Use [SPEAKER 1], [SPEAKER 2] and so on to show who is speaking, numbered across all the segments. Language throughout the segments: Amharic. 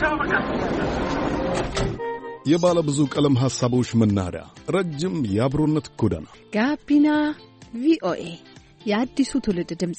[SPEAKER 1] የባለ ብዙ ቀለም ሐሳቦች መናኸሪያ ረጅም የአብሮነት ጎዳና
[SPEAKER 2] ጋቢና ቪኦኤ የአዲሱ ትውልድ ድምጽ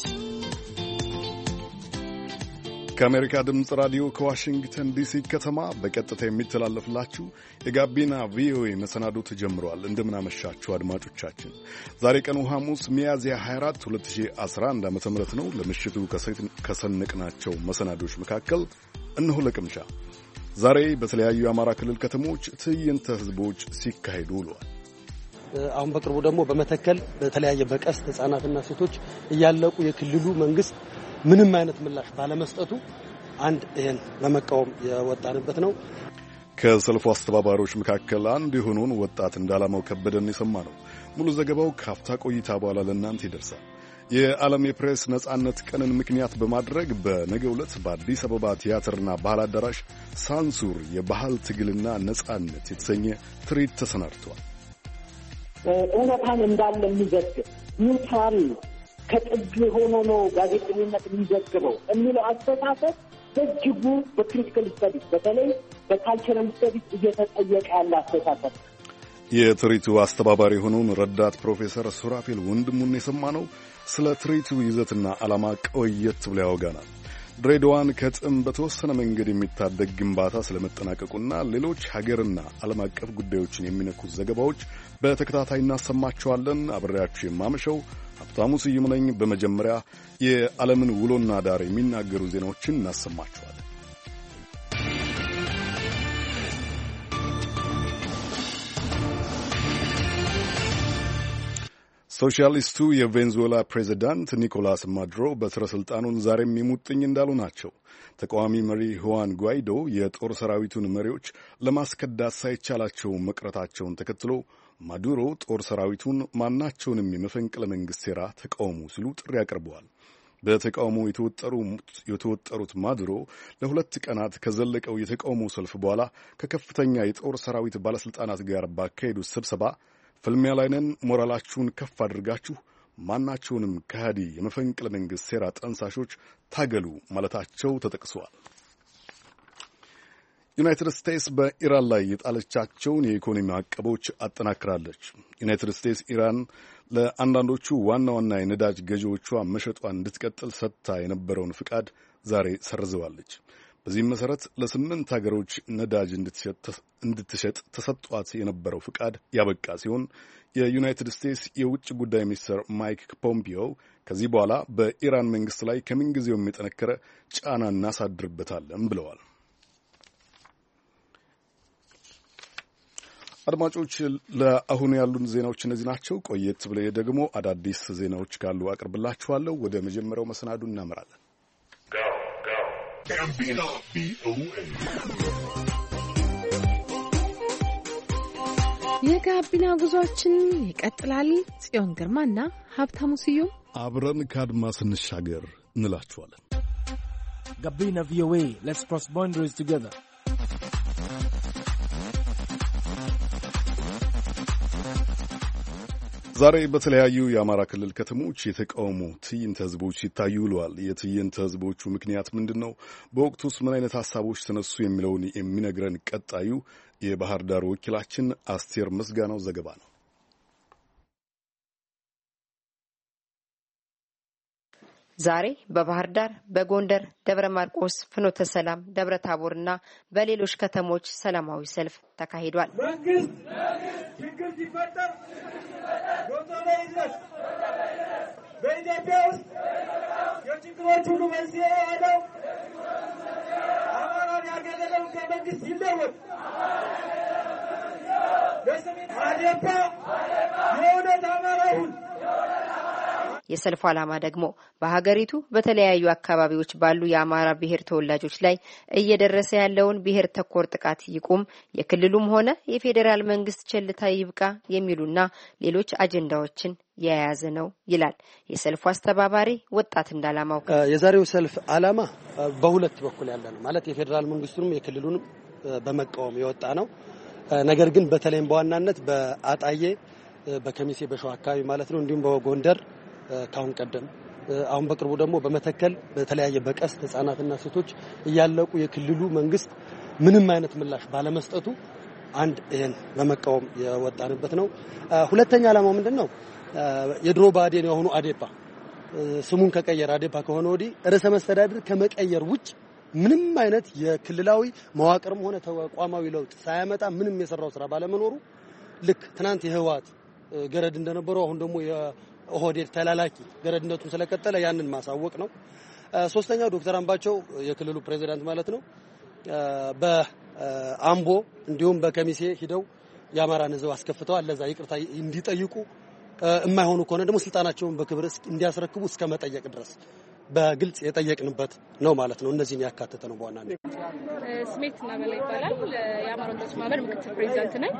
[SPEAKER 1] ከአሜሪካ ድምጽ ራዲዮ ከዋሽንግተን ዲሲ ከተማ በቀጥታ የሚተላለፍላችሁ የጋቢና ቪኦኤ መሰናዶ ተጀምሯል። እንደምናመሻችሁ አድማጮቻችን። ዛሬ ቀኑ ሐሙስ ሚያዝያ 24 2011 ዓ.ም ነው። ለምሽቱ ከሰነቅናቸው መሰናዶች መካከል እነሆ ለቅምሻ ዛሬ በተለያዩ የአማራ ክልል ከተሞች ትዕይንተ ህዝቦች ሲካሄዱ ውለዋል።
[SPEAKER 3] አሁን በቅርቡ ደግሞ በመተከል በተለያየ በቀስት ህጻናትና ሴቶች እያለቁ የክልሉ መንግስት ምንም አይነት ምላሽ ባለመስጠቱ አንድ ይሄን በመቃወም የወጣንበት ነው።
[SPEAKER 1] ከሰልፉ አስተባባሪዎች መካከል አንድ የሆነውን ወጣት እንዳላማው ከበደን የሰማነው። ሙሉ ዘገባው ካፍታ ቆይታ በኋላ ለእናንተ ይደርሳል። የዓለም የፕሬስ ነጻነት ቀንን ምክንያት በማድረግ በነገው ዕለት በአዲስ አበባ ቲያትርና ባህል አዳራሽ ሳንሱር የባህል ትግልና ነጻነት የተሰኘ ትርኢት ተሰናድቷል።
[SPEAKER 4] እውነታን እንዳለ የሚዘግብ ኒውትራል ከጥግ ሆኖ ነው ጋዜጠኝነት የሚዘግበው የሚለው አስተሳሰብ በእጅጉ በክሪቲካል ስተዲስ በተለይ በካልቸራል ስተዲስ እየተጠየቀ ያለ አስተሳሰብ።
[SPEAKER 1] የትርኢቱ አስተባባሪ የሆነውን ረዳት ፕሮፌሰር ሱራፌል ወንድሙን የሰማነው ስለ ትርኢቱ ይዘትና ዓላማ ቆየት ብሎ ያወጋናል። ድሬዳዋን ከጥም በተወሰነ መንገድ የሚታደግ ግንባታ ስለመጠናቀቁና ሌሎች ሀገርና ዓለም አቀፍ ጉዳዮችን የሚነኩ ዘገባዎች በተከታታይ እናሰማቸዋለን። አብሬያችሁ የማመሸው ሀብታሙ ስዩም ነኝ። በመጀመሪያ የዓለምን ውሎና ዳር የሚናገሩ ዜናዎችን እናሰማቸዋለን። ሶሻሊስቱ የቬንዙዌላ ፕሬዚዳንት ኒኮላስ ማዱሮ በትረ ስልጣኑን ዛሬም የሙጥኝ እንዳሉ ናቸው። ተቃዋሚ መሪ ሁዋን ጓይዶ የጦር ሰራዊቱን መሪዎች ለማስከዳት ሳይቻላቸው መቅረታቸውን ተከትሎ ማዱሮ ጦር ሰራዊቱን ማናቸውንም የመፈንቅለ መንግሥት ሴራ ተቃውሙ ሲሉ ጥሪ አቅርበዋል። በተቃውሞ የተወጠሩት ማዱሮ ለሁለት ቀናት ከዘለቀው የተቃውሞ ሰልፍ በኋላ ከከፍተኛ የጦር ሰራዊት ባለሥልጣናት ጋር ባካሄዱት ስብሰባ ፍልሚያ ላይ ነን፣ ሞራላችሁን ከፍ አድርጋችሁ ማናቸውንም ከሃዲ የመፈንቅለ መንግሥት ሴራ ጠንሳሾች ታገሉ ማለታቸው ተጠቅሷል። ዩናይትድ ስቴትስ በኢራን ላይ የጣለቻቸውን የኢኮኖሚ ማዕቀቦች አጠናክራለች። ዩናይትድ ስቴትስ ኢራን ለአንዳንዶቹ ዋና ዋና የነዳጅ ገዢዎቿ መሸጧን እንድትቀጥል ሰጥታ የነበረውን ፍቃድ ዛሬ ሰርዘዋለች። በዚህም መሠረት ለ8 ሀገሮች ነዳጅ እንድትሸጥ ተሰጧት የነበረው ፍቃድ ያበቃ ሲሆን የዩናይትድ ስቴትስ የውጭ ጉዳይ ሚኒስትር ማይክ ፖምፒዮ ከዚህ በኋላ በኢራን መንግሥት ላይ ከምንጊዜውም የጠነከረ ጫና እናሳድርበታለን ብለዋል። አድማጮች፣ ለአሁኑ ያሉን ዜናዎች እነዚህ ናቸው። ቆየት ብለ ደግሞ አዳዲስ ዜናዎች ካሉ አቅርብላችኋለሁ። ወደ መጀመሪያው መሰናዱ እናመራለን።
[SPEAKER 2] የጋቢና ጉዟችን ይቀጥላል። ጽዮን ግርማና ሀብታሙ ስዩም
[SPEAKER 1] አብረን ከአድማስ እንሻገር እንላችኋለን።
[SPEAKER 5] ጋቢና ቪኦኤ ሌትስ ክሮስ ባውንደሪስ ቱጌዘር።
[SPEAKER 1] ዛሬ በተለያዩ የአማራ ክልል ከተሞች የተቃውሞ ትዕይንተ ህዝቦች ሲታዩ ውለዋል። የትዕይንተ ህዝቦቹ ምክንያት ምንድን ነው? በወቅቱስ ምን አይነት ሀሳቦች ተነሱ? የሚለውን የሚነግረን ቀጣዩ የባህር ዳር ወኪላችን አስቴር ምስጋናው ዘገባ ነው።
[SPEAKER 6] ዛሬ በባህር ዳር፣ በጎንደር፣ ደብረ ማርቆስ፣ ፍኖተ ሰላም፣ ደብረ ታቦርና በሌሎች ከተሞች ሰላማዊ ሰልፍ ተካሂዷል።
[SPEAKER 7] መንግስት ችግር ሲፈጠር ዶክተር ይዘት በኢትዮጵያ ውስጥ የችግሮች ሁሉ መንስኤ ያለው አማራን ያገለለው ከመንግስት ይለወጥ ለሰሜን አዴፓ የእውነት አማራውን
[SPEAKER 6] የሰልፉ ዓላማ ደግሞ በሀገሪቱ በተለያዩ አካባቢዎች ባሉ የአማራ ብሔር ተወላጆች ላይ እየደረሰ ያለውን ብሔር ተኮር ጥቃት ይቁም፣ የክልሉም ሆነ የፌዴራል መንግስት ቸልታ ይብቃ የሚሉና ሌሎች አጀንዳዎችን የያዘ ነው ይላል የሰልፉ አስተባባሪ ወጣት እንዳላማው።
[SPEAKER 3] የዛሬው ሰልፍ ዓላማ በሁለት በኩል ያለ ነው ማለት የፌዴራል መንግስቱንም የክልሉንም በመቃወም የወጣ ነው። ነገር ግን በተለይም በዋናነት በአጣዬ በከሚሴ በሸዋ አካባቢ ማለት ነው እንዲሁም በጎንደር ካሁን ቀደም አሁን በቅርቡ ደግሞ በመተከል በተለያየ በቀስት ህጻናትና ሴቶች እያለቁ የክልሉ መንግስት ምንም አይነት ምላሽ ባለመስጠቱ አንድ ይሄን በመቃወም የወጣንበት ነው። ሁለተኛ ዓላማው ምንድነው? የድሮ ብአዴን የሆኑ አዴፓ ስሙን ከቀየረ አዴፓ ከሆነ ወዲህ ርዕሰ መስተዳድር ከመቀየር ውጭ ምንም አይነት የክልላዊ መዋቅርም ሆነ ተቋማዊ ለውጥ ሳያመጣ ምንም የሰራው ስራ ባለመኖሩ ልክ ትናንት የህወሓት ገረድ እንደነበረው አሁን ደግሞ የኦህዴድ ተላላኪ ገረድነቱን ስለቀጠለ ያንን ማሳወቅ ነው። ሶስተኛው ዶክተር አምባቸው የክልሉ ፕሬዝዳንት ማለት ነው በአምቦ እንዲሁም በከሚሴ ሂደው የአማራን ህዝብ አስከፍተዋል። ለዛ ይቅርታ እንዲጠይቁ የማይሆኑ ከሆነ ደግሞ ስልጣናቸውን በክብር እንዲያስረክቡ እስከ መጠየቅ ድረስ በግልጽ የጠየቅንበት ነው ማለት ነው። እነዚህን ያካተተ ነው በዋናነት።
[SPEAKER 8] ስሜት እናበላ ይባላል። የአማራ ወጣቶች ማህበር ምክትል ፕሬዚዳንት ነኝ።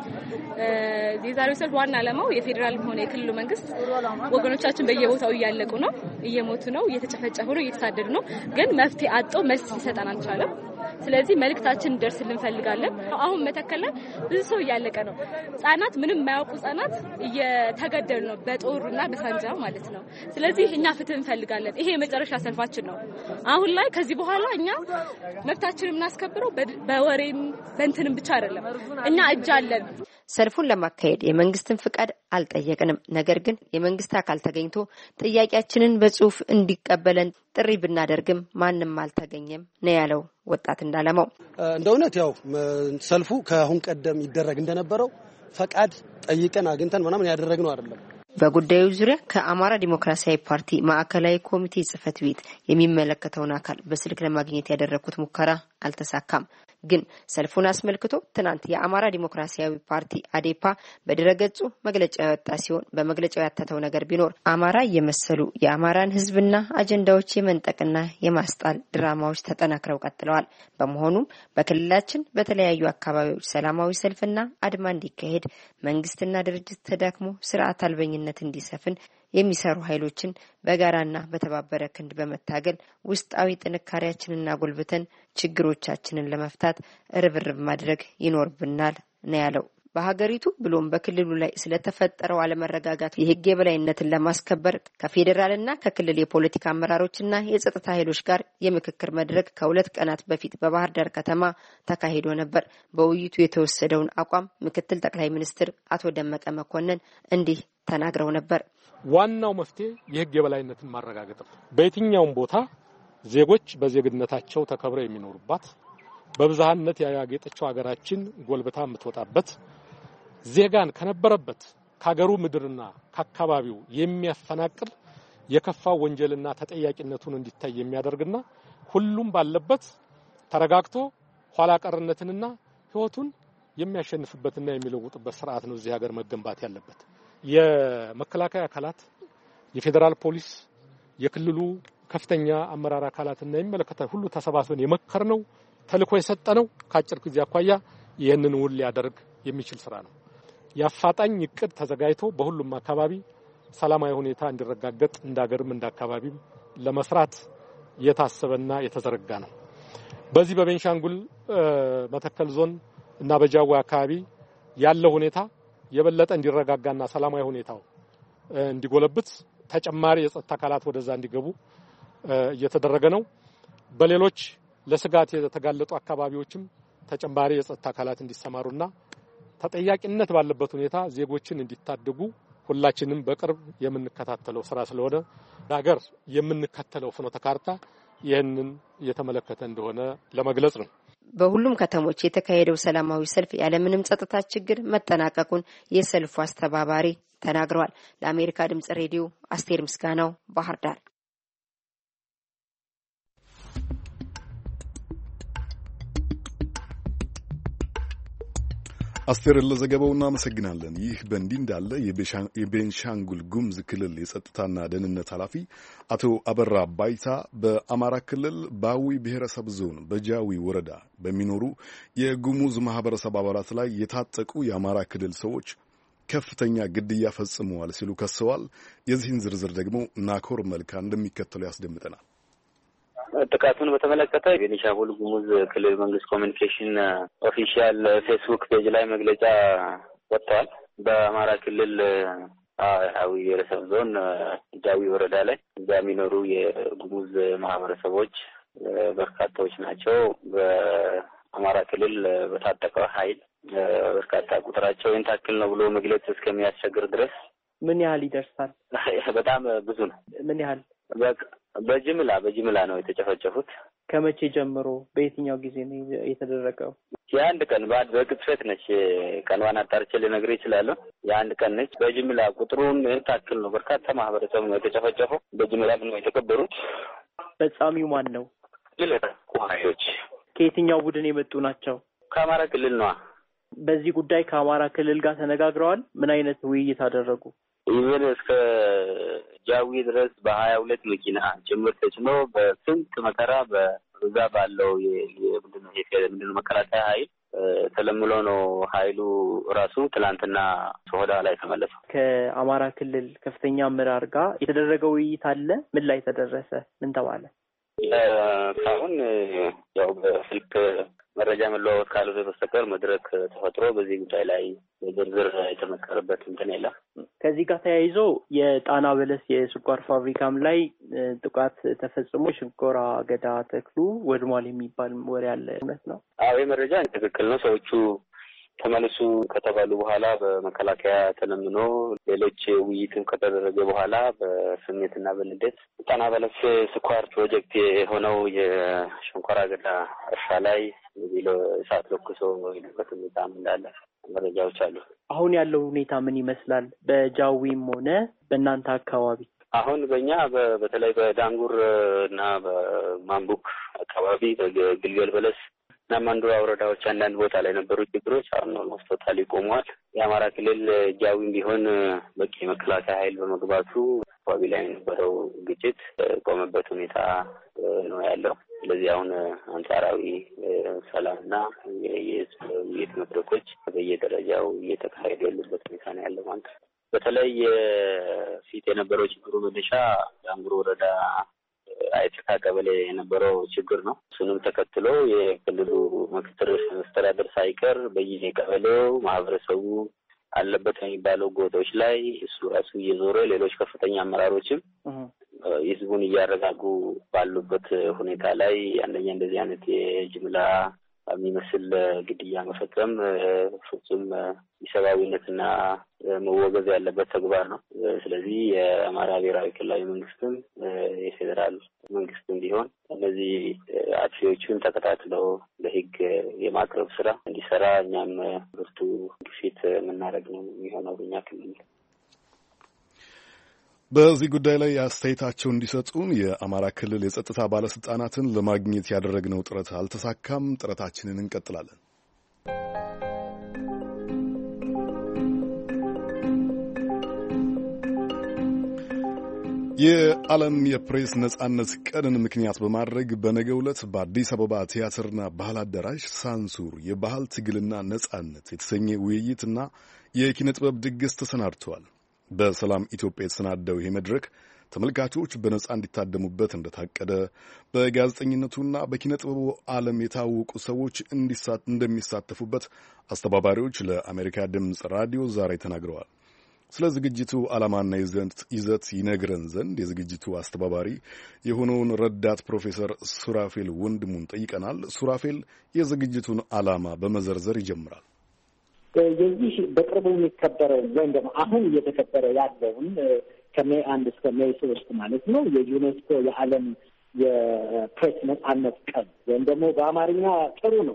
[SPEAKER 8] የዛሬው ሰልፍ ዋና ዓላማው የፌዴራልም ሆነ የክልሉ መንግስት ወገኖቻችን በየቦታው እያለቁ ነው፣ እየሞቱ ነው፣ እየተጨፈጨፉ ነው፣ እየተሳደዱ ነው። ግን መፍትሄ አጥቶ መልስ ሊሰጠን አልቻለም። ስለዚህ መልእክታችን ደርስልን እንፈልጋለን። አሁን መተከል ብዙ ሰው እያለቀ ነው። ህጻናት ምንም የማያውቁ ህጻናት እየተገደሉ ነው በጦርና በሳንጃ ማለት ነው። ስለዚህ እኛ ፍትህ እንፈልጋለን። ይሄ የመጨረሻ ሰልፋችን ነው። አሁን ላይ ከዚህ በኋላ እኛ መብታችንን የምናስከብረው በወሬም በእንትንም ብቻ አይደለም። እኛ እጅ አለን።
[SPEAKER 6] ሰልፉን ለማካሄድ የመንግስትን ፍቃድ አልጠየቅንም። ነገር ግን የመንግስት አካል ተገኝቶ ጥያቄያችንን በጽሁፍ እንዲቀበለን ጥሪ ብናደርግም ማንም አልተገኘም ነው ያለው ወጣት እንዳለማው።
[SPEAKER 3] እንደ እውነት ያው ሰልፉ ከአሁን ቀደም ይደረግ እንደነበረው ፈቃድ ጠይቀን አግኝተን ምናምን ያደረግነው አይደለም።
[SPEAKER 6] በጉዳዩ ዙሪያ ከአማራ ዲሞክራሲያዊ ፓርቲ ማዕከላዊ ኮሚቴ ጽህፈት ቤት የሚመለከተውን አካል በስልክ ለማግኘት ያደረኩት ሙከራ አልተሳካም። ግን ሰልፉን አስመልክቶ ትናንት የአማራ ዲሞክራሲያዊ ፓርቲ አዴፓ በድረገጹ መግለጫ ያወጣ ሲሆን በመግለጫው ያተተው ነገር ቢኖር አማራ የመሰሉ የአማራን ህዝብና አጀንዳዎች የመንጠቅና የማስጣል ድራማዎች ተጠናክረው ቀጥለዋል። በመሆኑም በክልላችን በተለያዩ አካባቢዎች ሰላማዊ ሰልፍና አድማ እንዲካሄድ መንግስትና ድርጅት ተዳክሞ ስርዓት አልበኝነት እንዲሰፍን የሚሰሩ ኃይሎችን በጋራና በተባበረ ክንድ በመታገል ውስጣዊ ጥንካሬያችንና ጎልብተን ችግሮቻችንን ለመፍታት ርብርብ ማድረግ ይኖርብናል ነው ያለው። በሀገሪቱ ብሎም በክልሉ ላይ ስለተፈጠረው አለመረጋጋት የህግ የበላይነትን ለማስከበር ከፌዴራልና ከክልል የፖለቲካ አመራሮችና የጸጥታ ኃይሎች ጋር የምክክር መድረክ ከሁለት ቀናት በፊት በባህር ዳር ከተማ ተካሂዶ ነበር። በውይይቱ የተወሰደውን አቋም ምክትል ጠቅላይ ሚኒስትር አቶ ደመቀ መኮንን እንዲህ ተናግረው ነበር።
[SPEAKER 9] ዋናው መፍትሄ የህግ የበላይነትን ማረጋገጥ ነው። በየትኛውም ቦታ ዜጎች በዜግነታቸው ተከብረው የሚኖሩባት በብዛህነት ያጌጠችው ሀገራችን ጎልብታ የምትወጣበት ዜጋን ከነበረበት ከሀገሩ ምድርና ከአካባቢው የሚያፈናቅል የከፋው ወንጀልና ተጠያቂነቱን እንዲታይ የሚያደርግና ሁሉም ባለበት ተረጋግቶ ኋላ ቀርነትንና ህይወቱን የሚያሸንፍበትና የሚለውጥበት ስርዓት ነው እዚህ ሀገር መገንባት ያለበት። የመከላከያ አካላት፣ የፌዴራል ፖሊስ፣ የክልሉ ከፍተኛ አመራር አካላትና የሚመለከታቸው ሁሉ ተሰባስበን የመከርነው ተልኮ የሰጠነው ከአጭር ጊዜ አኳያ ይህንን ውል ሊያደርግ የሚችል ስራ ነው። የአፋጣኝ እቅድ ተዘጋጅቶ በሁሉም አካባቢ ሰላማዊ ሁኔታ እንዲረጋገጥ እንዳገርም እንዳካባቢም ለመስራት የታሰበና የተዘረጋ ነው። በዚህ በቤንሻንጉል መተከል ዞን እና በጃዊ አካባቢ ያለው ሁኔታ የበለጠ እንዲረጋጋና ሰላማዊ ሁኔታው እንዲጎለብት ተጨማሪ የጸጥታ አካላት ወደዛ እንዲገቡ እየተደረገ ነው። በሌሎች ለስጋት የተጋለጡ አካባቢዎችም ተጨማሪ የጸጥታ አካላት እንዲሰማሩና ተጠያቂነት ባለበት ሁኔታ ዜጎችን እንዲታደጉ ሁላችንም በቅርብ የምንከታተለው ስራ ስለሆነ ሀገር የምንከተለው ፍኖተ ካርታ ይህንን የተመለከተ እንደሆነ ለመግለጽ ነው።
[SPEAKER 6] በሁሉም ከተሞች የተካሄደው ሰላማዊ ሰልፍ ያለምንም ጸጥታ ችግር መጠናቀቁን የሰልፉ አስተባባሪ ተናግረዋል። ለአሜሪካ ድምጽ ሬዲዮ አስቴር ምስጋናው ባህር ዳር።
[SPEAKER 1] አስቴር ለዘገባው እናመሰግናለን። ይህ በእንዲህ እንዳለ የቤንሻንጉል ጉሙዝ ክልል የጸጥታና ደህንነት ኃላፊ አቶ አበራ ባይታ በአማራ ክልል በአዊ ብሔረሰብ ዞን በጃዊ ወረዳ በሚኖሩ የጉሙዝ ማህበረሰብ አባላት ላይ የታጠቁ የአማራ ክልል ሰዎች ከፍተኛ ግድያ ፈጽመዋል ሲሉ ከሰዋል። የዚህን ዝርዝር ደግሞ ናኮር መልካ እንደሚከተለው ያስደምጠናል።
[SPEAKER 10] ጥቃቱን በተመለከተ የቤኒሻንጉል ጉሙዝ ክልል መንግስት ኮሚኒኬሽን ኦፊሻል ፌስቡክ ፔጅ ላይ መግለጫ ወጥቷል። በአማራ ክልል አዊ ብሔረሰብ ዞን ጃዊ ወረዳ ላይ የሚኖሩ የጉሙዝ ማህበረሰቦች በርካታዎች ናቸው። በአማራ ክልል በታጠቀው ኃይል በርካታ ቁጥራቸው እንታክል ነው ብሎ መግለጽ እስከሚያስቸግር ድረስ
[SPEAKER 11] ምን ያህል ይደርሳል?
[SPEAKER 10] በጣም ብዙ ነው።
[SPEAKER 11] ምን ያህል?
[SPEAKER 10] በጅምላ ነው የተጨፈጨፉት።
[SPEAKER 11] ከመቼ ጀምሮ በየትኛው ጊዜ ነው የተደረገው?
[SPEAKER 10] የአንድ ቀን በቅጽበት ነች። ቀንዋን አጣርቼ ልነግርህ እችላለሁ። የአንድ ቀን ነች። በጅምላ ቁጥሩን እንታክል ነው። በርካታ ማህበረሰብ ነው የተጨፈጨፈው። በጅምላ ነው የተቀበሩት።
[SPEAKER 11] ፈጻሚው ማን ነው?
[SPEAKER 10] ኃይሎች
[SPEAKER 11] ከየትኛው ቡድን የመጡ ናቸው?
[SPEAKER 10] ከአማራ ክልል ነው።
[SPEAKER 11] በዚህ ጉዳይ ከአማራ ክልል ጋር ተነጋግረዋል? ምን አይነት ውይይት አደረጉ?
[SPEAKER 10] ይሄን እስከ ጃዊ ድረስ በ22 መኪና ጭምር ተጭኖ በስንት መከራ በዛ ባለው የምንድነው መከላከያ ኃይል ተለምሎ ነው ኃይሉ ራሱ ትላንትና ሶሆዳ ላይ ተመለሰ።
[SPEAKER 11] ከአማራ ክልል ከፍተኛ አመራር ጋር የተደረገው ውይይት አለ? ምን ላይ ተደረሰ? ምን ተባለ?
[SPEAKER 10] አሁን ያው በስልክ መረጃ መለዋወጥ ካልሆነ በስተቀር መድረክ ተፈጥሮ በዚህ ጉዳይ ላይ ዝርዝር የተመከረበት እንትን የለም።
[SPEAKER 11] ከዚህ ጋር ተያይዞ የጣና በለስ የስኳር ፋብሪካም ላይ ጥቃት ተፈጽሞ ሽንኮራ አገዳ ተክሉ ወድሟል የሚባል ወሬ አለ። እውነት ነው?
[SPEAKER 10] አዎ መረጃ ትክክል ነው። ሰዎቹ ተመለሱ ከተባሉ በኋላ በመከላከያ ተለምኖ ሌሎች ውይይትም ከተደረገ በኋላ በስሜትና በንዴት ጣና በለስ ስኳር ፕሮጀክት የሆነው የሽንኮራ አገዳ እርሻ ላይ እሳት ለኩሶ የነበረበት ሁኔታም እንዳለ መረጃዎች አሉ።
[SPEAKER 11] አሁን ያለው ሁኔታ ምን ይመስላል? በጃዊም ሆነ በእናንተ አካባቢ?
[SPEAKER 10] አሁን በእኛ በተለይ በዳንጉር እና በማንቡክ አካባቢ በግልገል በለስ እና ማንዱራ ወረዳዎች አንዳንድ ቦታ ላይ ነበሩ ችግሮች አሁን ነው ቶታሊ ቆመዋል። የአማራ ክልል ጃዊም ቢሆን በቂ መከላከያ ኃይል በመግባቱ አካባቢ ላይ የነበረው ግጭት ቆመበት ሁኔታ ነው ያለው። ስለዚህ አሁን አንጻራዊ ሰላምና የውይይት መድረኮች በየደረጃው እየተካሄዱ ያሉበት ሁኔታ ነው ያለው ማለት ነው። በተለይ ፊት የነበረው ችግሩ መነሻ ዳንጉር ወረዳ አይተካ ቀበሌ የነበረው ችግር ነው። እሱንም ተከትሎ የክልሉ ምክትል መስተዳድር ሳይቀር በየቀበሌው ማህበረሰቡ አለበት የሚባለው ጎጦች ላይ እሱ ራሱ እየዞረ ሌሎች ከፍተኛ አመራሮችም ህዝቡን እያረጋጉ ባሉበት ሁኔታ ላይ አንደኛ እንደዚህ አይነት የጅምላ የሚመስል ግድያ መፈጸም ፍጹም ኢሰብአዊነትና መወገዝ ያለበት ተግባር ነው። ስለዚህ የአማራ ብሔራዊ ክልላዊ መንግስትም የፌዴራል መንግስትም ቢሆን እነዚህ አጥፊዎቹን ተከታትለው ለህግ የማቅረብ ስራ እንዲሰራ እኛም ብርቱ ግፊት የምናደርግ ነው የሚሆነው በእኛ ክልል።
[SPEAKER 1] በዚህ ጉዳይ ላይ አስተያየታቸው እንዲሰጡን የአማራ ክልል የጸጥታ ባለስልጣናትን ለማግኘት ያደረግነው ጥረት አልተሳካም። ጥረታችንን እንቀጥላለን። የዓለም የፕሬስ ነጻነት ቀንን ምክንያት በማድረግ በነገው ዕለት በአዲስ አበባ ቲያትርና ባህል አዳራሽ ሳንሱር የባህል ትግልና ነጻነት የተሰኘ ውይይትና የኪነ ጥበብ ድግስ ተሰናድተዋል። በሰላም ኢትዮጵያ የተሰናዳው ይሄ መድረክ ተመልካቾች በነጻ እንዲታደሙበት እንደታቀደ በጋዜጠኝነቱና በኪነ ጥበቡ ዓለም የታወቁ ሰዎች እንደሚሳተፉበት አስተባባሪዎች ለአሜሪካ ድምፅ ራዲዮ ዛሬ ተናግረዋል። ስለ ዝግጅቱ ዓላማና ይዘት ይነግረን ዘንድ የዝግጅቱ አስተባባሪ የሆነውን ረዳት ፕሮፌሰር ሱራፌል ወንድሙን ጠይቀናል። ሱራፌል የዝግጅቱን ዓላማ በመዘርዘር ይጀምራል።
[SPEAKER 4] የዚህ በቅርቡ የሚከበረው ወይም ደግሞ አሁን እየተከበረ ያለውን ከሜይ 1 እስከ ሜይ 3 ማለት ነው የዩኔስኮ የዓለም የፕሬስ ነጻነት ቀን ወይም ደግሞ በአማርኛ ጥሩ ነው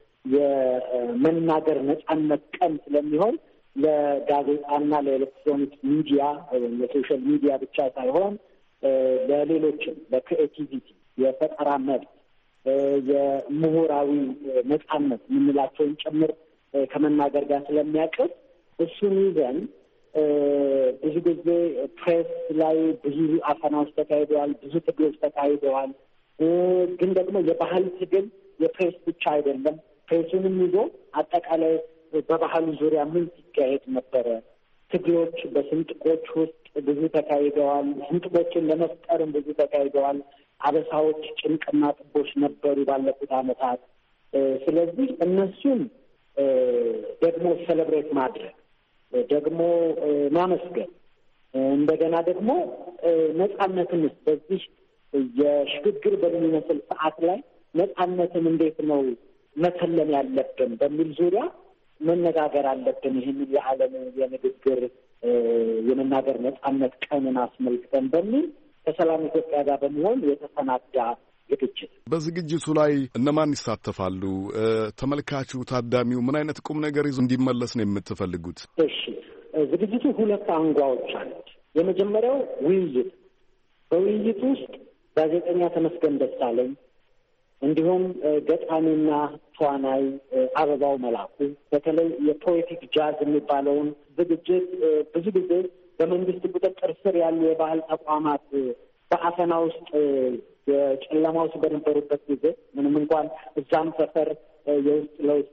[SPEAKER 4] የመናገር ነጻነት ቀን ስለሚሆን ለጋዜጣና ለኤሌክትሮኒክ ሚዲያ ወይም ለሶሻል ሚዲያ ብቻ ሳይሆን ለሌሎችም ለክሬቲቪቲ፣ የፈጠራ መብት፣ የምሁራዊ ነጻነት የምንላቸውን ጭምር ከመናገር ጋር ስለሚያቅፍ እሱን ይዘን ብዙ ጊዜ ፕሬስ ላይ ብዙ አፈናዎች ተካሂደዋል፣ ብዙ ትግሎች ተካሂደዋል። ግን ደግሞ የባህል ትግል የፕሬስ ብቻ አይደለም። ፕሬሱንም ይዞ አጠቃላይ በባህሉ ዙሪያ ምን ሲካሄድ ነበረ? ትግሎች በስንጥቆች ውስጥ ብዙ ተካሂደዋል። ስንጥቆችን ለመፍጠርም ብዙ ተካሂደዋል። አበሳዎች፣ ጭንቅና ጥቦች ነበሩ ባለፉት ዓመታት። ስለዚህ እነሱን ደግሞ ሴሌብሬት ማድረግ ደግሞ ማመስገን እንደገና ደግሞ ነጻነትን በዚህ የሽግግር በሚመስል ሰዓት ላይ ነጻነትን እንዴት ነው መተለም ያለብን በሚል ዙሪያ መነጋገር አለብን። ይህንን የዓለም የንግግር የመናገር ነጻነት ቀንን አስመልክተን በሚል ከሰላም ኢትዮጵያ ጋር በመሆን የተሰናዳ ዝግጅት።
[SPEAKER 1] በዝግጅቱ ላይ እነማን ይሳተፋሉ? ተመልካቹ፣ ታዳሚው ምን አይነት ቁም ነገር ይዞ እንዲመለስ ነው የምትፈልጉት?
[SPEAKER 4] እሺ፣ ዝግጅቱ ሁለት አንጓዎች አሉት። የመጀመሪያው ውይይት። በውይይቱ ውስጥ ጋዜጠኛ ተመስገን ደሳለኝ እንዲሁም ገጣሚና ተዋናይ አበባው መላኩ በተለይ የፖኤቲክ ጃዝ የሚባለውን ዝግጅት ብዙ ጊዜ በመንግስት ቁጥጥር ስር ያሉ የባህል ተቋማት በአፈና ውስጥ የጨለማ ውስጥ በነበሩበት ጊዜ ምንም እንኳን እዛም ሰፈር የውስጥ ለውስጥ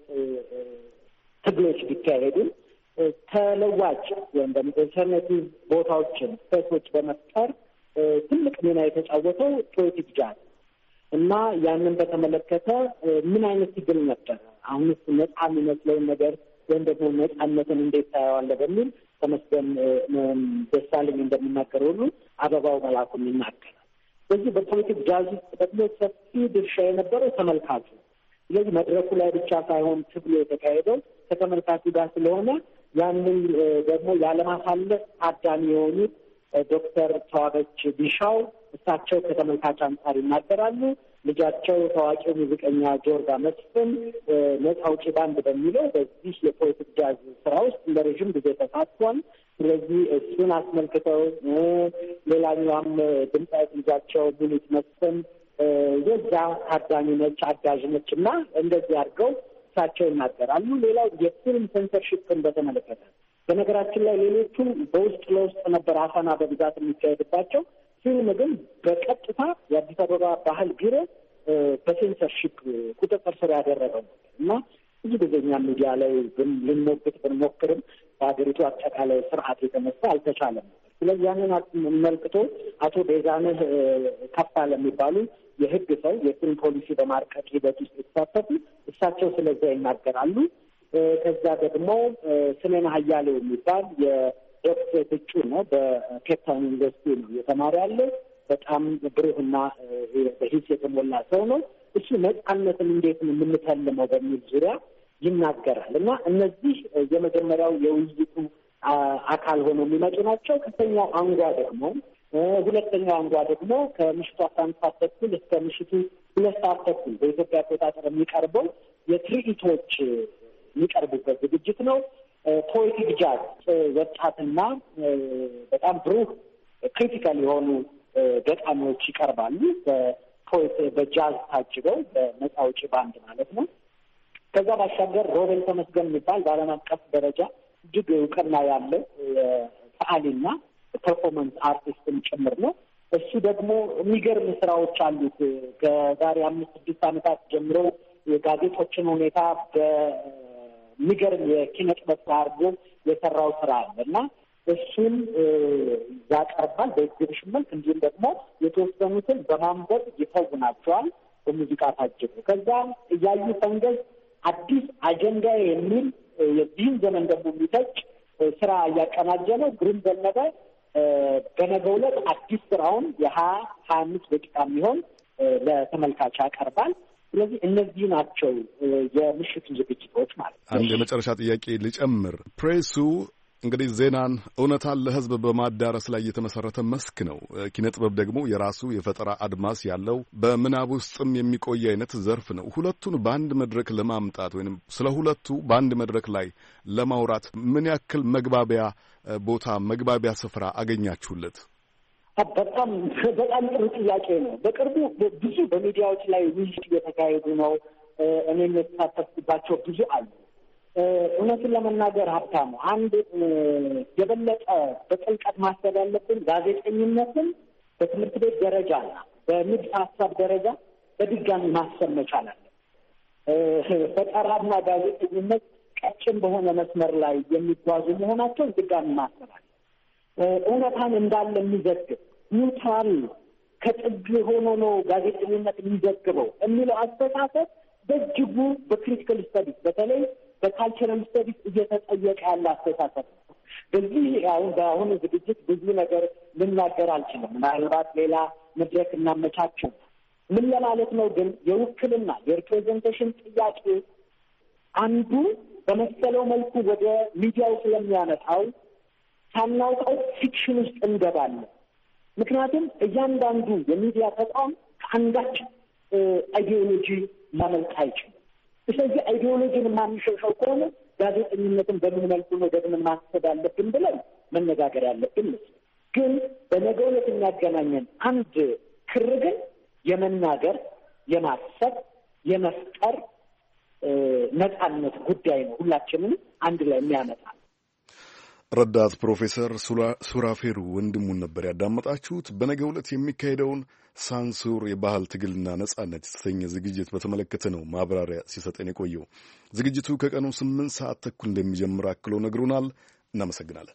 [SPEAKER 4] ትግሎች ቢካሄዱ ተለዋጭ ወይም ደግሞ ኢንተርኔቲቭ ቦታዎችን ስፔሶች በመፍጠር ትልቅ ሚና የተጫወተው ፖኤቲክ ጃዝ እና ያንን በተመለከተ ምን አይነት ትግል ነበር፣ አሁንስ ነጻ የሚመስለውን ነገር ወይም ደግሞ ነጻነትን እንዴት ታየዋለህ በሚል ተመስገን ደሳለኝ እንደሚናገረው ሁሉ አበባው መላኩም ይናገራል። በዚህ በፖለቲክ ጃዝ ውስጥ ደግሞ ሰፊ ድርሻ የነበረው ተመልካቹ። ስለዚህ መድረኩ ላይ ብቻ ሳይሆን ትግሉ የተካሄደው ከተመልካቹ ጋር ስለሆነ ያንን ደግሞ ያለማሳለፍ ታዳሚ የሆኑት ዶክተር ተዋበች ቢሻው እሳቸው ከተመልካች አንጻር ይናገራሉ። ልጃቸው ታዋቂው ሙዚቀኛ ጆርጋ መስፍን ነጻ አውጪ ባንድ በሚለው በዚህ የፖለቲክ ጃዝ ስራ ውስጥ ለረዥም ጊዜ ተሳትፏል። ስለዚህ እሱን አስመልክተው ሌላኛዋም ድምጻዊት ልጃቸው ሙሉት መስፍን የዛ ታዳሚ ነች፣ አጋዥ ነች እና እንደዚህ አድርገው እሳቸው ይናገራሉ። ሌላው የፊልም ሴንሰርሺፕን በተመለከተ በነገራችን ላይ ሌሎቹ በውስጥ ለውስጥ ነበር አፈና በብዛት የሚካሄድባቸው። ፊልም ግን በቀጥታ የአዲስ አበባ ባህል ቢሮ በሴንሰርሺፕ ቁጥጥር ስር ያደረገው እና ብዙ ጊዜ እኛ ሚዲያ ላይ ልንሞግት ብንሞክርም በሀገሪቱ አጠቃላይ ስርዓት የተነሳ አልተቻለም። ስለዚህ ያንን መልክቶ አቶ ቤዛነህ ከፋለ የሚባሉ የህግ ሰው የፊልም ፖሊሲ በማርቀቅ ሂደት ውስጥ የተሳተፉ እሳቸው ስለዚያ ይናገራሉ። ከዛ ደግሞ ስሜን ሀያሌው የሚባል የዶክተር እጩ ነው። በኬፕታውን ዩኒቨርሲቲ ነው የተማረ ያለ በጣም ብሩህና በሂስ የተሞላ ሰው ነው። እሱ ነጻነትን እንዴት ነው የምንተልመው በሚል ዙሪያ ይናገራል እና እነዚህ የመጀመሪያው የውይይቱ አካል ሆነው የሚመጡ ናቸው። ሁለተኛው አንጓ ደግሞ ከምሽቱ 11 ሰዓት ተኩል እስከ ምሽቱ 2 ሰዓት ተኩል በኢትዮጵያ አቆጣጠር የሚቀርበው የትርኢቶች የሚቀርቡበት ዝግጅት ነው። ፖኤቲክ ጃዝ ወጣትና በጣም ብሩህ ክሪቲካል የሆኑ ገጣሚዎች ይቀርባሉ። በጃዝ ታጅበው በነጻ አውጪ ባንድ ማለት ነው። ከዛ ባሻገር ሮቤል ተመስገን የሚባል በዓለም አቀፍ ደረጃ እጅግ እውቅና ያለው ሰዓሊና ፐርፎርማንስ አርቲስትም ጭምር ነው። እሱ ደግሞ የሚገርም ስራዎች አሉት። ከዛሬ 5-6 ዓመታት ጀምሮ የጋዜጦችን ሁኔታ በሚገርም የኪነ ጥበብ አድርጎ የሰራው ስራ አለ እና እሱን ያቀርባል በኤግዚቢሽን መልክ። እንዲሁም ደግሞ የተወሰኑትን በማንበብ ይተውናቸዋል በሙዚቃ ታጅቡ። ከዛ እያዩ ፈንገዝ አዲስ አጀንዳ የሚል የዚህን ዘመን ደግሞ የሚተች ስራ እያቀናጀ ነው። ግሩም ዘነበ በነገው ዕለት አዲስ ስራውን የ25 ደቂቃ የሚሆን ለተመልካች ያቀርባል። ስለዚህ እነዚህ ናቸው የምሽቱ ዝግጅቶች ማለት ነው።
[SPEAKER 1] አንድ የመጨረሻ ጥያቄ ልጨምር። ፕሬሱ እንግዲህ ዜናን፣ እውነታን ለሕዝብ በማዳረስ ላይ የተመሰረተ መስክ ነው። ኪነ ጥበብ ደግሞ የራሱ የፈጠራ አድማስ ያለው በምናብ ውስጥም የሚቆይ አይነት ዘርፍ ነው። ሁለቱን በአንድ መድረክ ለማምጣት ወይም ስለ ሁለቱ በአንድ መድረክ ላይ ለማውራት ምን ያክል መግባቢያ ስፍራ አገኛችሁለት?
[SPEAKER 4] በጣም ጥሩ ጥያቄ ነው። በቅርቡ ብዙ በሚዲያዎች ላይ ውይይት እየተካሄዱ ነው። እኔም የተሳተፍኩባቸው ብዙ አሉ። እውነቱን ለመናገር ሀብታሙ አንድ የበለጠ በጥልቀት ማሰብ ያለብን ጋዜጠኝነትን በትምህርት ቤት ደረጃና በንድፈ ሀሳብ ደረጃ በድጋሚ ማሰብ መቻል አለ። ፈጠራና ጋዜጠኝነት ቀጭን በሆነ መስመር ላይ የሚጓዙ መሆናቸውን ድጋሚ ማሰብ አለ። እውነታን እንዳለ የሚዘግብ ኒውትራል ከጥግ ሆኖ ነው ጋዜጠኝነት የሚዘግበው የሚለው አስተሳሰብ በእጅጉ በክሪቲካል ስተዲስ በተለይ በካልቸራል ስተዲስ እየተጠየቀ ያለ አስተሳሰብ ነው። በዚህ በአሁኑ ዝግጅት ብዙ ነገር ልናገር አልችልም። ምናልባት ሌላ መድረክ እናመቻቸው። ምን ለማለት ነው ግን የውክልና የሪፕሬዘንቴሽን ጥያቄ አንዱ በመሰለው መልኩ ወደ ሚዲያው ስለሚያመጣው ሳናውቀው ፊክሽን ውስጥ እንገባለን። ምክንያቱም እያንዳንዱ የሚዲያ ተቋም ከአንዳች አይዲዮሎጂ ማመልጥ አይችልም። ስለዚህ አይዲዮሎጂን የማንሸሸው ከሆነ ጋዜጠኝነትን በምን መልኩ ነው ደግመን ማሰብ አለብን ብለን መነጋገር ያለብን ግን በነገው ዕለት የሚያገናኘን አንድ ክር ግን የመናገር የማሰብ የመፍጠር ነጻነት ጉዳይ ነው። ሁላችንም አንድ ላይ የሚያመጣ
[SPEAKER 1] ረዳት ፕሮፌሰር ሱራፌሩ ወንድሙን ነበር ያዳመጣችሁት። በነገው ዕለት የሚካሄደውን ሳንሱር የባህል ትግልና ነጻነት የተሰኘ ዝግጅት በተመለከተ ነው ማብራሪያ ሲሰጠን የቆየው። ዝግጅቱ ከቀኑ 8 ሰዓት ተኩል እንደሚጀምር አክሎ ነግሮናል። እናመሰግናለን።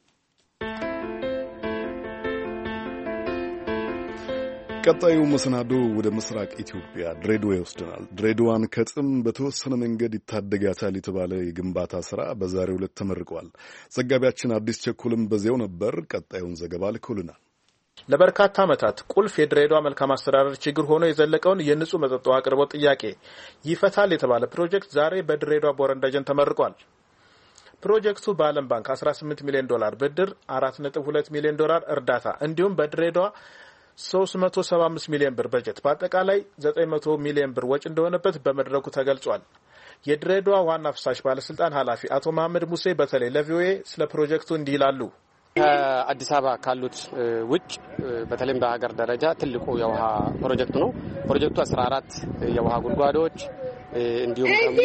[SPEAKER 1] ቀጣዩ መሰናዶ ወደ ምስራቅ ኢትዮጵያ ድሬዳዋ ይወስደናል። ድሬዳዋን ከጥም በተወሰነ መንገድ ይታደጋታል የተባለ የግንባታ ስራ በዛሬው ዕለት ተመርቋል። ዘጋቢያችን አዲስ ቸኩልም በዚያው ነበር። ቀጣዩን ዘገባ ልኮልናል።
[SPEAKER 12] ለበርካታ ዓመታት ቁልፍ የድሬዳዋ መልካም አስተዳደር ችግር ሆኖ የዘለቀውን የንጹህ መጠጥ ውሃ አቅርቦት ጥያቄ ይፈታል የተባለ ፕሮጀክት ዛሬ በድሬዳዋ ቦረንዳጀን ተመርቋል። ፕሮጀክቱ በዓለም ባንክ $18 ሚሊዮን ብድር፣ $4.2 ሚሊዮን እርዳታ እንዲሁም በድሬዳዋ 375 ሚሊዮን ብር በጀት በአጠቃላይ 900 ሚሊዮን ብር ወጪ እንደሆነበት በመድረኩ ተገልጿል። የድሬዳዋ ዋና ፍሳሽ ባለስልጣን ኃላፊ አቶ መሐመድ ሙሴ በተለይ ለቪኦኤ ስለ ፕሮጀክቱ እንዲህ ይላሉ።
[SPEAKER 13] ከአዲስ አበባ ካሉት ውጭ በተለይም በሀገር ደረጃ ትልቁ የውሃ ፕሮጀክት ነው። ፕሮጀክቱ 14 የውሃ ጉድጓዶች እንዲሁም ደግሞ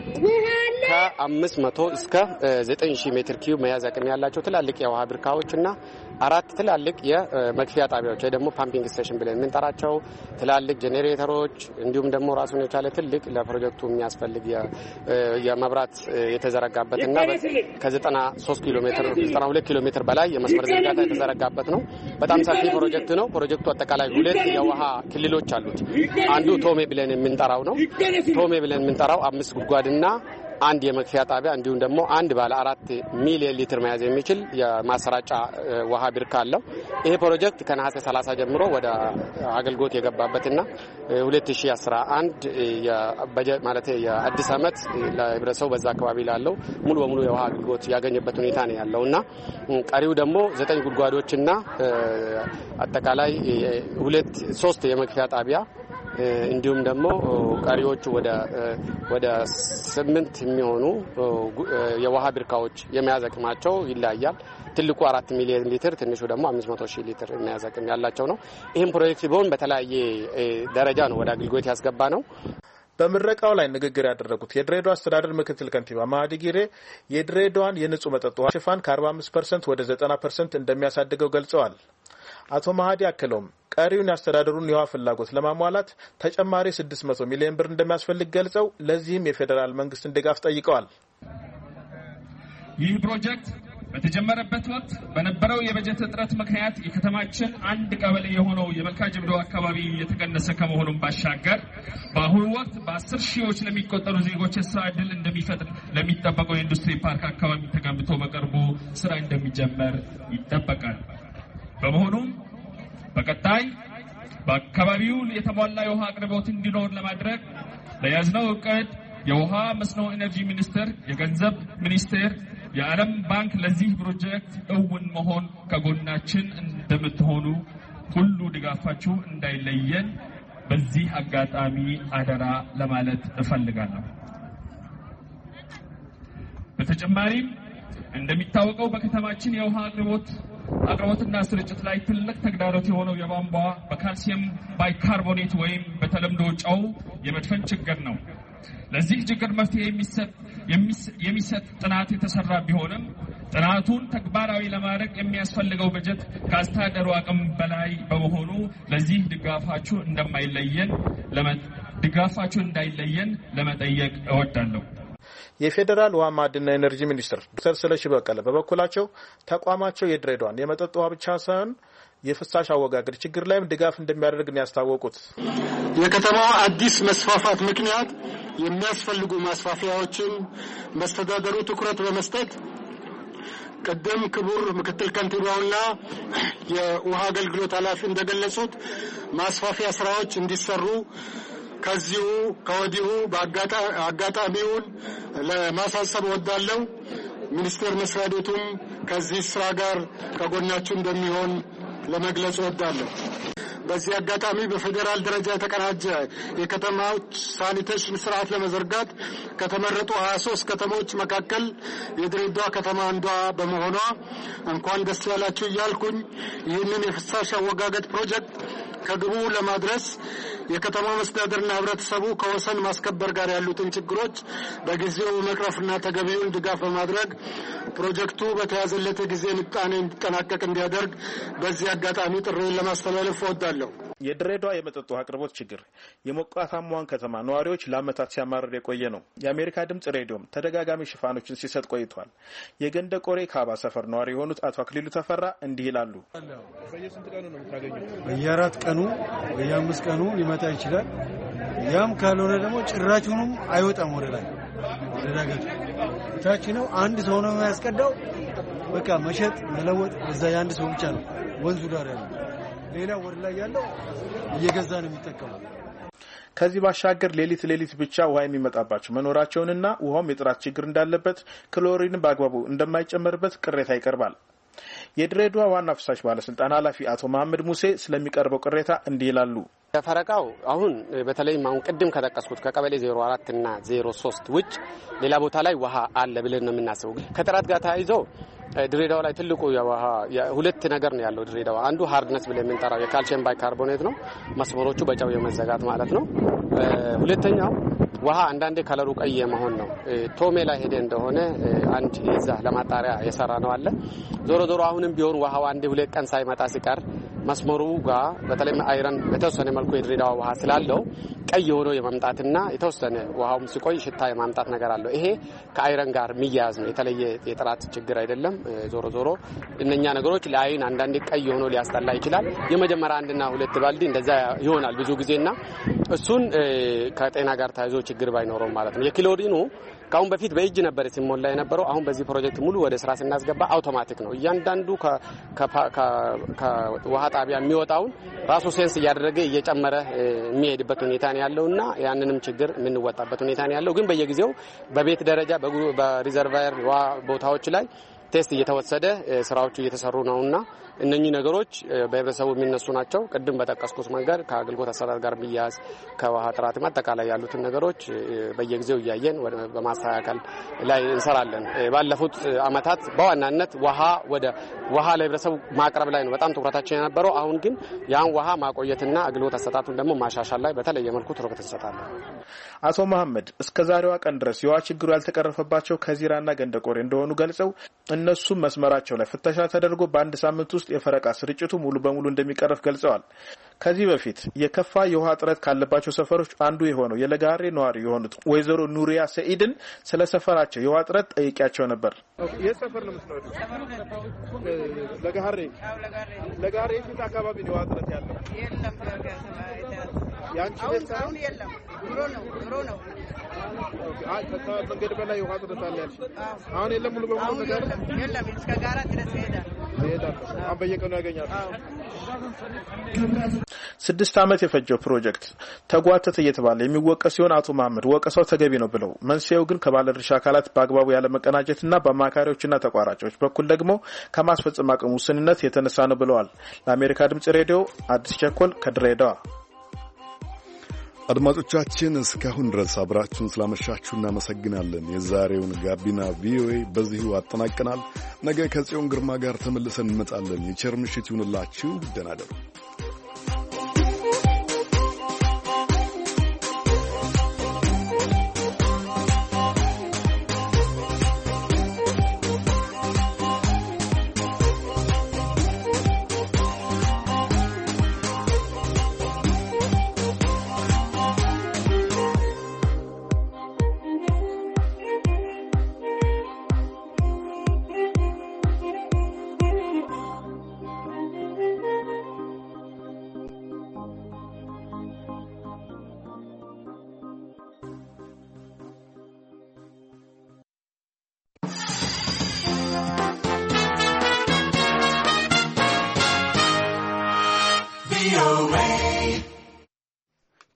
[SPEAKER 13] ከ500 እስከ 9000 ሜትር ኪዩብ መያዝ አቅም ያላቸው ትላልቅ የውሃ ብርካዎችና 4 ትላልቅ የመክፊያ ጣቢያዎች ወይ ደግሞ ፓምፒንግ ስቴሽን ብለን የምንጠራቸው ትላልቅ ጄኔሬተሮች እንዲሁም ደግሞ ራሱን የቻለ ትልቅ ለፕሮጀክቱ የሚያስፈልግ የመብራት የተዘረጋበትና ከ93 ኪሎ ሜትር 92 ኪሎ ሜትር በላይ የመስመር ዝርጋታ የተዘረጋበት ነው። በጣም ሰፊ ፕሮጀክት ነው። ፕሮጀክቱ አጠቃላይ 2 የውሃ ክልሎች አሉት። አንዱ ቶሜ ብለን የምንጠራው ነው። ቶሜ ብለን የምንጠራው 5 ጉድጓድና 1 የመክፊያ ጣቢያ እንዲሁም ደግሞ 1 ባለ 4 ሚሊዮን ሊትር መያዝ የሚችል የማሰራጫ ውሃ ብርካ አለው። ይሄ ፕሮጀክት ከነሐሴ 30 ጀምሮ ወደ አገልግሎት የገባበትና 2011 የበጀት ማለት የአዲስ ዓመት ለህብረተሰቡ በዛ አካባቢ ላለው ሙሉ በሙሉ የውሃ አገልግሎት ያገኘበት ሁኔታ ነው ያለውና ቀሪው ደግሞ 9 ጉድጓዶችና አጠቃላይ 3 የመክፊያ ጣቢያ እንዲሁም ደግሞ ቀሪዎቹ ወደ 8 የሚሆኑ የውሃ ብርካዎች የመያዝ አቅማቸው ይለያያል። ትልቁ 4 ሚሊዮን ሊትር፣ ትንሹ ደግሞ 500,000 ሊትር የመያዝ አቅም ያላቸው ነው። ይህም ፕሮጀክት ቢሆን በተለያየ ደረጃ ነው ወደ አገልግሎት ያስገባ ነው።
[SPEAKER 12] በምረቃው ላይ ንግግር ያደረጉት የድሬዳዋ አስተዳደር ምክትል ከንቲባ ማህዲ ጊሬ የድሬዳዋን የንጹህ መጠጥ ውሃ ሽፋን ከ45% ወደ 90% እንደሚያሳድገው ገልጸዋል። አቶ ማህዲ አክለውም ቀሪውን ያስተዳደሩን የውሃ ፍላጎት ለማሟላት ተጨማሪ 600 ሚሊዮን ብር እንደሚያስፈልግ ገልጸው ለዚህም የፌዴራል መንግስትን ድጋፍ ጠይቀዋል።
[SPEAKER 14] ይህ ፕሮጀክት በተጀመረበት ወቅት በነበረው የበጀት እጥረት ምክንያት የከተማችን አንድ ቀበሌ የሆነው የመልካ ጅብዶ አካባቢ የተቀነሰ ከመሆኑም ባሻገር በአሁኑ ወቅት በ10 ሺዎች ለሚቆጠሩ ዜጎች የስራ ዕድል እንደሚፈጥር ለሚጠበቀው የኢንዱስትሪ ፓርክ አካባቢ ተገንብቶ በቅርቡ ስራ እንደሚጀመር ይጠበቃል። በመሆኑም በቀጣይ በአካባቢው የተሟላ የውሃ አቅርቦት እንዲኖር ለማድረግ ለያዝነው እቅድ የውሃ መስኖ ኢነርጂ ሚኒስቴር፣ የገንዘብ ሚኒስቴር፣ የዓለም ባንክ ለዚህ ፕሮጀክት እውን መሆን ከጎናችን እንደምትሆኑ ሁሉ ድጋፋችሁ እንዳይለየን በዚህ አጋጣሚ አደራ ለማለት እፈልጋለሁ። በተጨማሪም እንደሚታወቀው በከተማችን የውሃ አቅርቦትና ስርጭት ላይ ትልቅ ተግዳሮት የሆነው የቧንቧ በካልሲየም ባይካርቦኔት ወይም በተለምዶ ጨው የመድፈን ችግር ነው። ለዚህ ችግር መፍትሄ የሚሰጥ ጥናት የተሰራ ቢሆንም ጥናቱን ተግባራዊ ለማድረግ የሚያስፈልገው በጀት ከአስተዳደሩ አቅም በላይ በመሆኑ ለዚህ ድጋፋችሁ እንዳይለየን ለመጠየቅ እወዳለሁ።
[SPEAKER 12] የፌዴራል ውሃ ማዕድንና ኤነርጂ ሚኒስትር ዶክተር ስለሺ በቀለ በበኩላቸው ተቋማቸው የድሬዳዋን የመጠጥ ውሃ ብቻ ሳይሆን የፍሳሽ አወጋገድ ችግር ላይም ድጋፍ እንደሚያደርግ ነው ያስታወቁት።
[SPEAKER 15] የከተማዋ አዲስ መስፋፋት ምክንያት የሚያስፈልጉ ማስፋፊያዎችን መስተዳደሩ ትኩረት በመስጠት ቀደም ክቡር ምክትል ከንቲባውና የውሃ አገልግሎት ኃላፊ እንደገለጹት ማስፋፊያ ስራዎች እንዲሰሩ ከወዲሁ በአጋጣሚውን ለማሳሰብ ወዳለው ሚኒስቴር መስሪያ ቤቱም ከዚህ ስራ ጋር ከጎናችሁ እንደሚሆን ለመግለጽ ወዳለሁ። በዚህ አጋጣሚ በፌዴራል ደረጃ የተቀናጀ የከተማዎች ሳኒቴሽን ስርዓት ለመዘርጋት ከተመረጡ 23 ከተሞች መካከል የድሬዳዋ ከተማ አንዷ በመሆኗ እንኳን ደስ ያላችሁ እያልኩኝ ይህንን የፍሳሽ አወጋገድ ፕሮጀክት ከግቡ ለማድረስ የከተማ መስተዳድርና ህብረተሰቡ ከወሰን ማስከበር ጋር ያሉትን ችግሮች በጊዜው መቅረፍና ተገቢውን ድጋፍ በማድረግ ፕሮጀክቱ በተያዘለት ጊዜ ምጣኔ እንዲጠናቀቅ እንዲያደርግ በዚህ አጋጣሚ ጥሪን ለማስተላለፍ እወዳለሁ።
[SPEAKER 12] የድሬዳዋ የመጠጥ ውሃ አቅርቦት ችግር የሞቃታማዋን ከተማ ነዋሪዎች ለዓመታት ሲያማርር የቆየ ነው። የአሜሪካ ድምጽ ሬዲዮም ተደጋጋሚ ሽፋኖችን ሲሰጥ ቆይቷል። የገንደ ቆሬ ካባ ሰፈር ነዋሪ የሆኑት አቶ አክሊሉ ተፈራ እንዲህ ይላሉ።
[SPEAKER 16] በየስንት ቀኑ ነው የምታገኙት? በየ4 ቀኑ በየ5 ቀኑ ሊመጣ ይችላል። ያም ካልሆነ ደግሞ ጭራቹንም አይወጣም ወደ ላይ ወደ ዳገቱ ታች ነው። አንድ ሰው ነው የሚያስቀዳው። በቃ መሸጥ መለወጥ እዛ የአንድ ሰው ብቻ ነው ወንዙ ዳር ያለው። ሌላ ወደ ላይ ያለው እየገዛ ነው የሚጠቀመው።
[SPEAKER 12] ከዚህ ባሻገር ሌሊት ብቻ ውሃ የሚመጣባቸው መኖራቸውንና ውሃውም የጥራት ችግር እንዳለበት ክሎሪን በአግባቡ እንደማይጨመርበት ቅሬታ ይቀርባል። የድሬዳዋ ዋና ፍሳሽ ባለስልጣን ኃላፊ አቶ መሐመድ ሙሴ ስለሚቀርበው ቅሬታ እንዲህ ይላሉ።
[SPEAKER 13] ተፈረቃው አሁን በተለይም አሁን ቅድም ከጠቀስኩት ከቀበሌ 04 እና 03 ውጭ ሌላ ቦታ ላይ ውሃ አለ ብለን ነው የምናስበው። ከጥራት ጋር ተያይዞ ድሬዳዋ ላይ ትልቁ የውሃ ሁለት ነገር ነው ያለው። ድሬዳዋ አንዱ ሃርድነስ ብለን የምንጠራው የካልሲየም ባይካርቦኔት ነው፣ መስመሮቹ በጨው የመዘጋት ማለት ነው። ሁለተኛው ውሃ አንዳንዴ ከለሩ ቀይ የመሆን ነው። ቶሜ ላይ ሄደ እንደሆነ አንድ እዛ ለማጣሪያ የሰራ ነው አለ። ዞሮ አሁንም ቢሆን ውሃው አንዴ 2 ቀን ሳይመጣ ሲቀር መስመሩ ጋር በተለይ አይረን በተወሰነ መልኩ የድሬዳዋ ውሃ ስላለው ቀይ ሆኖ የመምጣትና የተወሰነ ውሃውም ሲቆይ ሽታ የማምጣት ነገር አለው። ይሄ ከአይረን ጋር የሚያያዝ ነው። የተለየ የጥራት ችግር አይደለም። ዞሮ እነኛ ነገሮች ለአይን አንዳንዴ ቀይ ሆኖ ሊያስጠላ ይችላል። የመጀመሪያ 1 እና 2 ባልዲ እንደዛ ይሆናል ብዙ ጊዜና እሱን ከጤና ጋር ተያይዞ ችግር ባይኖረው ማለት ነው። የክሎሪኑ ካሁን በፊት በእጅ ነበር ሲሞላ የነበረው። አሁን በዚህ ፕሮጀክት ሙሉ ወደ ስራ ስናስገባ አውቶማቲክ ነው። እያንዳንዱ ከውሃ ጣቢያ የሚወጣውን ራሱ ሴንስ እያደረገ እየጨመረ የሚሄድበት ሁኔታ ነው ያለውና ያንንም ችግር የምንወጣበት ሁኔታ ነው ያለው። ግን በየጊዜው በቤት ደረጃ በሪዘርቫየር ቦታዎች ላይ ቴስት እየተወሰደ ስራዎቹ እየተሰሩ ነውና እነኚህ ነገሮች በህብረተሰቡ የሚነሱ ናቸው። ቅድም በጠቀስኩት መንገድ ከአገልግሎት አሰራር ጋር ቢያያዝ ከውሃ ጥራት አጠቃላይ ያሉትን ነገሮች በየጊዜው እያየን በማስተካከል ላይ እንሰራለን። ባለፉት አመታት በዋናነት ውሃ ለህብረተሰቡ ማቅረብ ላይ ነው በጣም ትኩረታችን የነበረው። አሁን ግን ያን ውሃ ማቆየትና አገልግሎት አሰጣጡን ደግሞ ማሻሻል ላይ በተለየ መልኩ ትኩረት እንሰጣለን።
[SPEAKER 12] አቶ መሐመድ እስከዛሬዋ ቀን ድረስ የውሃ ችግሩ ያልተቀረፈባቸው ከዚራና ገንደቆሬ እንደሆኑ ገልጸው እነሱም መስመራቸው ላይ ፍተሻ ተደርጎ በአንድ ሳምንት ውስጥ የፈረቃ ስርጭቱ ሙሉ በሙሉ እንደሚቀረፍ ገልጸዋል። ከዚህ በፊት የከፋ የውሃ እጥረት ካለባቸው ሰፈሮች አንዱ የሆነው የለጋሬ ነዋሪ የሆኑት ወይዘሮ ኑሪያ ሰኢድን ስለ ሰፈራቸው የውሃ እጥረት ጠይቄያቸው ነበር።
[SPEAKER 16] የሰፈር ነው መስሎኝ ለጋሬ የት አካባቢ ነው የውሃ እጥረት ያለው?
[SPEAKER 17] የለም
[SPEAKER 16] ያንቺ
[SPEAKER 17] አሁን የለም። ድሮ ነው
[SPEAKER 16] መንገድ በላይ ውሃ እጥረት አለ ያልሽ? አሁን የለም ሙሉ በሙሉ ነገር
[SPEAKER 17] የለም። እስከ ጋራ ድረስ ይሄዳል።
[SPEAKER 16] አሁን በየቀኑ ያገኛል።
[SPEAKER 12] 6 ዓመት የፈጀው ፕሮጀክት ተጓተተ እየተባለ የሚወቀስ ሲሆን አቶ መሐመድ ወቀሳው ተገቢ ነው ብለው መንስኤው ግን ከባለድርሻ አካላት በአግባቡ ያለ መቀናጀትና በአማካሪዎችና ተቋራጮች በኩል ደግሞ ከማስፈጸም አቅም ውስንነት የተነሳ ነው ብለዋል። ለአሜሪካ ድምጽ ሬዲዮ አዲስ ቸኮል ከድሬዳዋ።
[SPEAKER 1] አድማጮቻችን እስካሁን ድረስ አብራችሁን ስላመሻችሁ እናመሰግናለን። የዛሬውን ጋቢና ቪኦኤ በዚሁ አጠናቀናል። ነገ ከጽዮን ግርማ ጋር ተመልሰን እንመጣለን። የቸር ምሽት ይሁንላችሁ። ደህና እደሩ።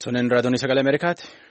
[SPEAKER 18] Sonen raadiyoon sagalee Ameerikaati.